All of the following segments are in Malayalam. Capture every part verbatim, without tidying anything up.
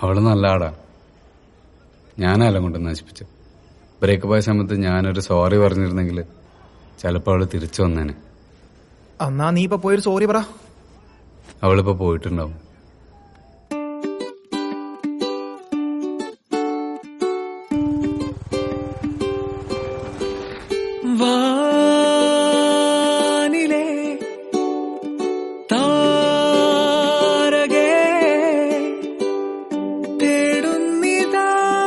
അവള് നല്ല ആടാ. ഞാനല്ല കൊണ്ട് നശിപ്പിച്ചു. ബ്രേക്കപ്പ് ആയ സമയത്ത് ഞാനൊരു സോറി പറഞ്ഞിരുന്നെങ്കിൽ ചിലപ്പോ അവള് തിരിച്ചു വന്നേനെ. എന്നാ നീ ഇപ്പൊ പോയൊരു സോറി പറ. അവളിപ്പോ പോയിട്ടുണ്ടാവും. വാനിലെ താരകേ തേടുന്നിതാ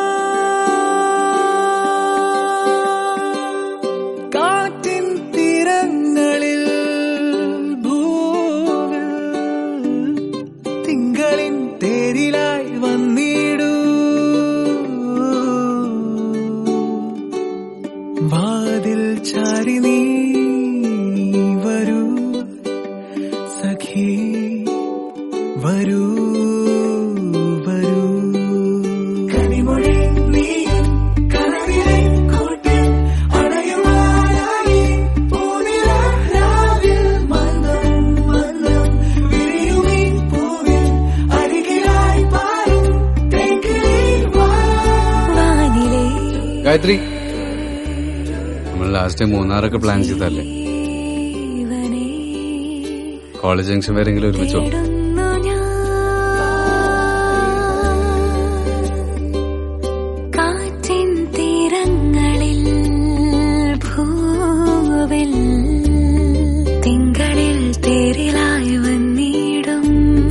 കാറ്റിൻ തീരങ്ങളിൽ ഭൂവിൽ തിങ്കളിൻ തേരിലായി വന്നിടൂ. വാതിൽ ചാരി നീ വരൂ സഖി വരൂ വരൂ. കനിമൊഴി നീ കനവിലെ കൂട്ടിൽ അണയുവാനായി പൂനിലാവിൽ മന്ദം മന്ദം വിരിയുമീ പൂവിൽ അരികിലായി പാരും തേക്കിലേ വാനിലേ. ഗായത്രി, നമ്മൾ ലാസ്റ്റ് മൂന്നാറൊക്കെ പ്ലാൻ ചെയ്തല്ലേ? കോളേജ് ജംഗ്ഷൻ വരെങ്കിലും ഒരുമിച്ചോ? കാറ്റിൻ തീരങ്ങളിൽ ഭൂവിൽ തിങ്കളിൽ തേരിലായി വന്നിടും.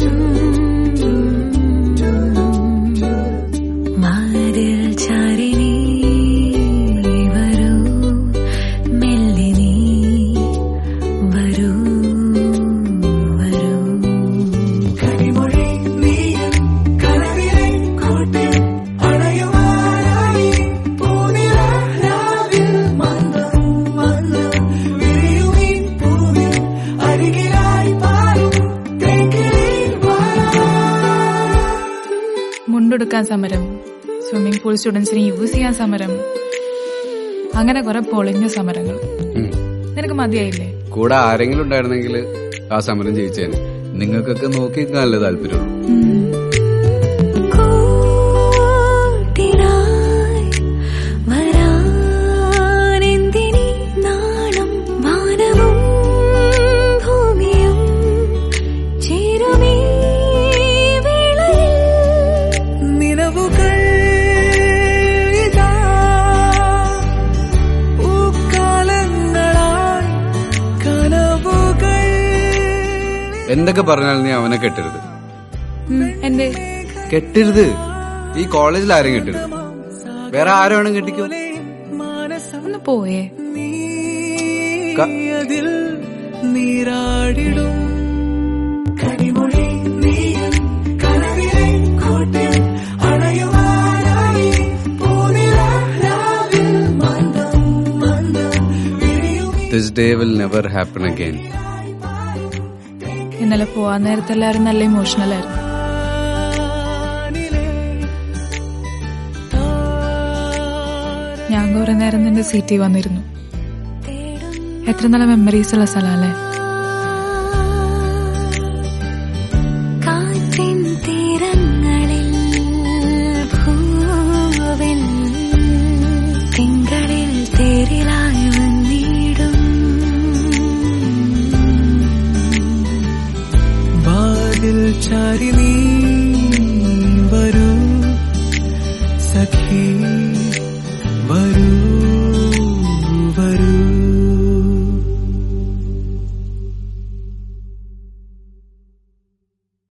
മാറിൽ ചാരി നീ വരൂ മെല്ലെ നീ വരൂ വരൂ. കനിമൊഴി നീ കനവിലെ കൂട്ടിൽ അണയുവാനായി പൂനിലാവിൽ മന്ദം മന്ദം വിരിയുമീ പൂവിൽ അരികിലായി പാരും തേക്കിലേ വാ. മുണ്ടെടുക്കാൻ സമരം, സ്വിമ്മിംഗ് പൂൾ സ്റ്റുഡൻസിന് യൂസ് ചെയ്യാൻ സമരം, അങ്ങനെ കുറെ പൊളിഞ്ഞ സമരങ്ങൾ. നിനക്ക് മതിയായില്ലേ? കൂടെ ആരെങ്കിലും ഉണ്ടായിരുന്നെങ്കിൽ ആ സമരം ജയിച്ചേനെ. നിങ്ങൾക്കൊക്കെ നോക്കി നല്ല താല്പര്യമുള്ളൂ. കൂട്ടിനായി വരാനെന്തിനീ നാണം വാനവും ഭൂമിയും ചേരുമീ വേളയിൽ. നിലവുകൾ ഇതാ പൂക്കാലങ്ങളായി കനവുകൾ. എന്തൊക്കെ പറഞ്ഞാൽ നീ അവനെ കെട്ടരുത്. എന്റെ കെട്ടരുത്. ഈ കോളേജിൽ ആരും കെട്ടരുത്. വേറെ ആരും വേണം കെട്ടിക്കോ. ഒന്ന് പോയേ. അതിൽ നീരാടിടും. കനിമൊഴി നീ കനവിലെ കൂട്ടിൽ അണയുവാനായി പൂനിലാവിൽ മന്ദം മന്ദം വിരിയുമീ. This day will never happen again. ഇന്നലെ പോവാൻ നേരത്തെ എല്ലാവരും നല്ല ഇമോഷണൽ ആയിരുന്നു. ഞാൻ കുറെ നേരം നിന്റെ സീറ്റിൽ വന്നിരുന്നു. എത്ര നല്ല മെമ്മറീസ് ഉള്ള സ്ഥലല്ലേ. കാറ്റിൻ തീരങ്ങളിൽ ഭൂവിൽ തിങ്കളിൽ തേരിലായി വന്നിടും. വാതിൽ ചാരി നീ വരൂ സഖി